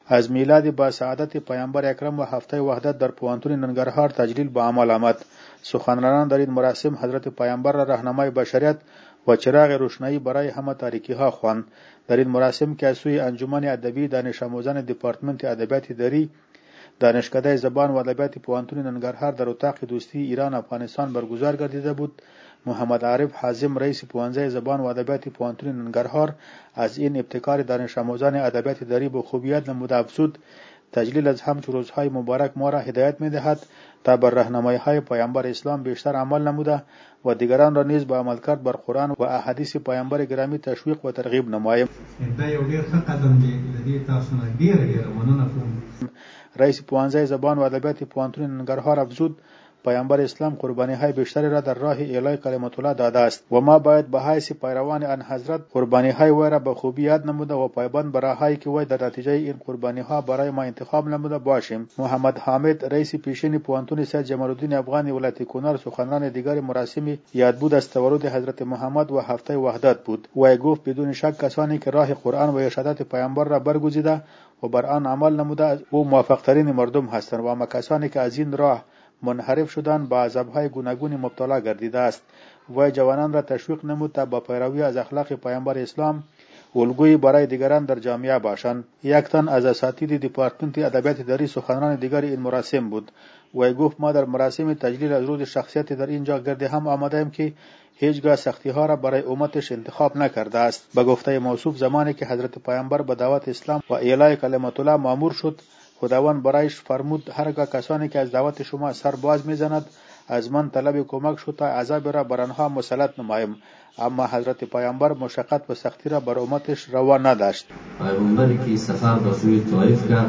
از میلاد با سعادت پیامبر اکرم و هفته وحدت در پوهنتون ننگرهار تجلیل به عمل آمد. سخنرانان در این مراسم حضرت پیامبر را راهنمای بشریت و چراغ روشنایی برای همه تاریکی ها خواند. در این مراسم که از سوی انجمن ادبی دانش آموزان دپارتمنت ادبیات دری دانشکده زبان و ادبیات پوهنتون ننگرهار در اتاق دوستی ایران افغانستان برگزار گردیده بود، محمد عارف حازم رئیس پوهنځی زبان و ادبیات پوهنتون ننگرهار از این ابتکار دانش آموزان ادبیات دری به خوبی یاد نموده افزود تجلیل از همچو روزهای مبارک ما را هدایت می‌دهد تا بر راهنمایی‌های پیامبر اسلام بیشتر عمل نموده و دیگران را نیز به عمل کرد بر قرآن و احادیث پیامبر گرامی تشویق و ترغیب نماییم. دا یو ډیر ښه قدم دی. د دې تاسو نه ډیره مننه کوم. رئیس پوهنځی زبان و ادبیات پوهنتون ننگرهار افزود پیامبر اسلام قربانی های بیشتری را در راه اعلای کلمت الله داده است و ما باید به حیث پیروان آن حضرت قربانی های وی را به خوبی یاد نموده و پایبند بر راههایی که وی در نتیجه این قربانی ها برای ما انتخاب نموده باشیم. محمد حامد رئیس پیشین پوهنتون سید جمال الدین افغانی ولایت کنر سخنران دیگر مراسم یاد بود از تولد حضرت محمد و هفته وحدت بود. وی گفت بدون شک کسانی که راه قرآن و ارشادات پیامبر را برگزیده و بر آن عمل نموده او موفق ترین مردم هستند و اما کسانی که از این راه منحرف شدن با عذاب‌های گوناگون مبتلا گردیده است. وی جوانان را تشویق نمود تا با پیروی از اخلاق پیامبر اسلام الگویی برای دیگران در جامعه باشند. یک تن از اساتید دپارتمنت ادبیات دری سخنران دیگر این مراسم بود. وی گفت ما در مراسم تجلیل از روز شخصیت در اینجا گرد هم آمده ایم که هیچگاه سختی ها را برای امتش انتخاب نکرده است. به گفته موصوف زمانی که حضرت پیامبر به دعوت اسلام و اعلای کلمت الله مأمور شد خداوند برایش فرمود هرگاه کسانی که از دعوت شما سر باز میزند از من طلب کمک شد تا عذاب را بر آنها مسلط نمایم، اما حضرت پیامبر مشقت و سختی را بر امتش روا نداشت. پیامبری که سفر به سوی طائف کرد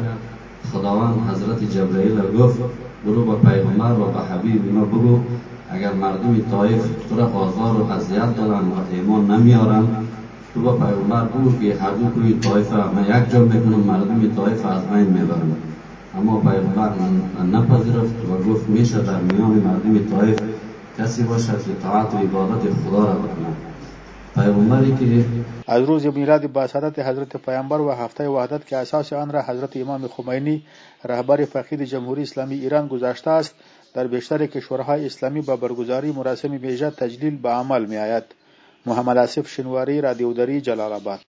خداوند حضرت جبرائیل را گفت برو به پیغمبر و به حبیب ما بگو اگر مردم طائف تو را آزار و اذیت دادند و ایمان نمیارند تو با پیغمبر بگو که هر دو کوی طائف من یک جا میکنم مردم طائف از بین میبرم. اما پیغمبر نپذیرفت و گفت میشه در میان مردم طائف کسی باشد که طاعت و عبادت خدا را بکند. پیغمبری که از روز میلاد با سعادت حضرت پیامبر و هفته وحدت که اساس آن را حضرت امام خمینی رهبر فقید جمهوری اسلامی ایران گذاشته است در بیشتر کشورهای اسلامی با برگزاری مراسم ویژه تجلیل به عمل می آید. محمد آصف شنواری، رادیو دری، جلال آباد.